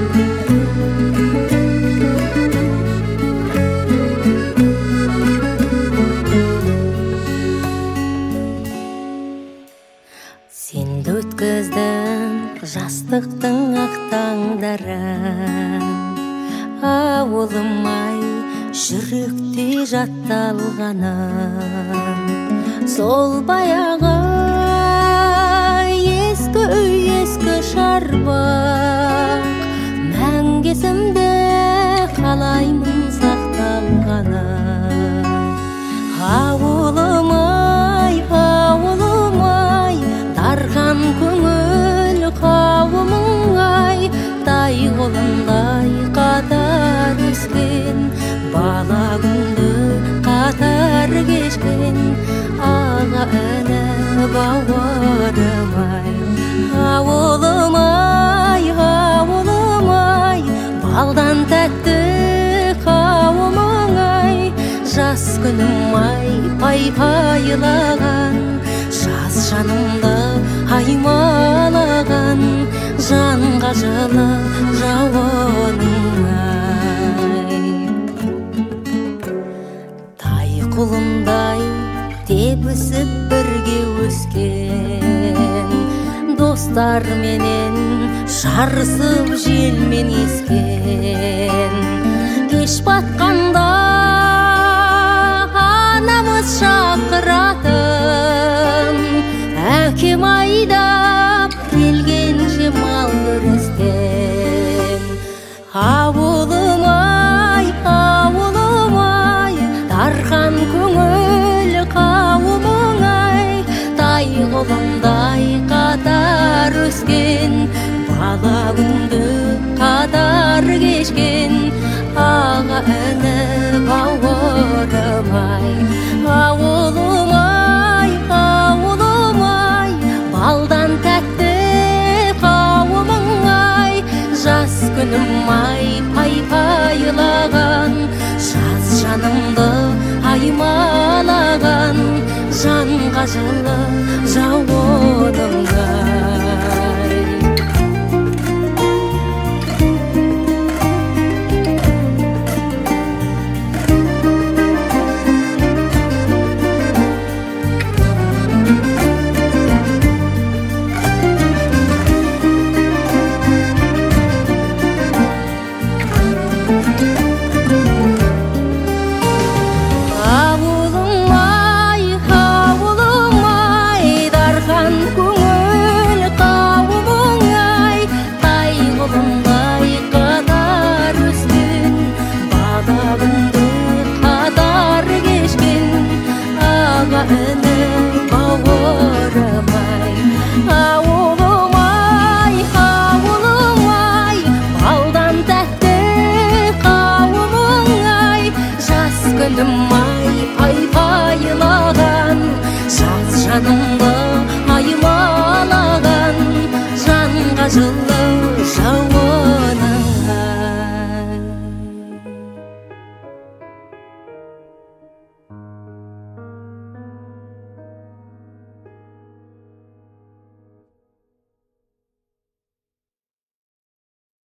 Сенді өткіздің жастықтың ақтаңдарын, ауылым-ай жүректе жатталғанын. Сол баяғы ескі үй, ескі шарбақ, мәңгі есімде қалаймын сақталғанын. Ауылым-ай, ауылым-ай, дархан көңіл қауымың-ай, тай қолындай қатар өскен, бала күнді қатар кешкен, аға іні бауырым-ай. Ауылым-ай, ауылым-ай, балдан тәтті қауымың-ай, жас күнім-ай пай-пайлаған, жас жанымды аймалаған, жанға жылы жауының-ай. Тай құлындай тебісіп бірге өскен, достар менен жарысып желмен ескен. Кеш батқанда анамыз шақыратын, әкем айдап келгенше мал өрістен. Ауылым-ай, ауылым-ай, дархан көңіл қауымың-ай, тай қолындай қатар өскен, бала күнді қатар кешкен, аға іні бауырым-ай. Ауылым-ай, ауылым-ай, балдан тәтті қауымың-ай, жас күнім-ай пай-пайлаған, жас жанымды аймалаған, жанға жылы жауының-ай.